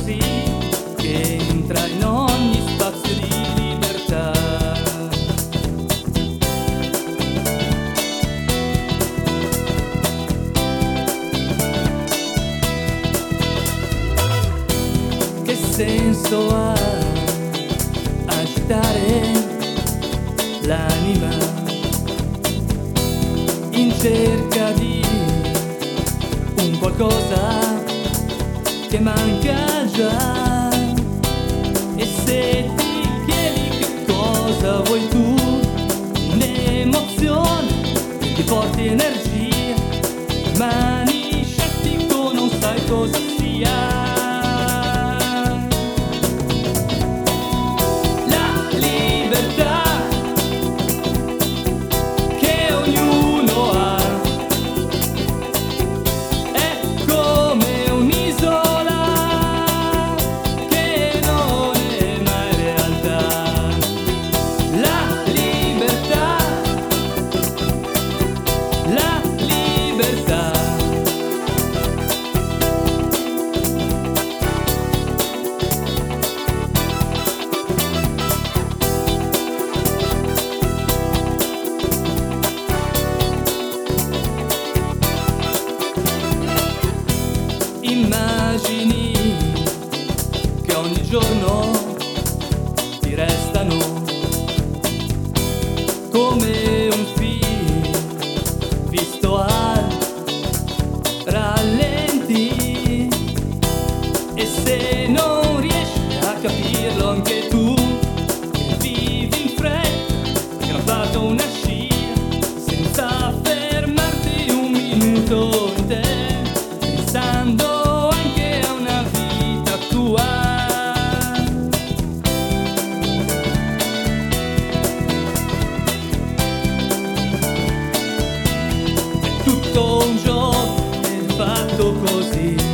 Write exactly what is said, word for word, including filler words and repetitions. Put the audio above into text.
così, che entra in ogni spazio di libertà. Che senso ha agitare l'anima in cerca di un qualcosa che manca già? E se ti chiedi che cosa vuoi tu, un'emozione che ti porti energia, rimani scettico, non sai cosa sia. Immagini che ogni giorno ti restano come un film visto a rallenti, e se non riesci a capirlo anche tu, che vivi in fretta, che non hai fatto una scia senza fermarti un minuto in te, pensando un gioco è fatto così.